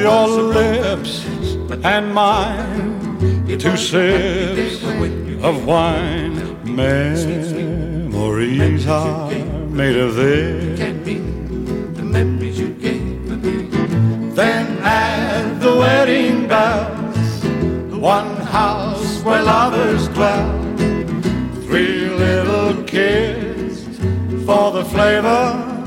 your lips and mine, two sips of wine. Memories are made of this. Then at the wedding bells, one house where lovers dwell, three little kids for the flavor.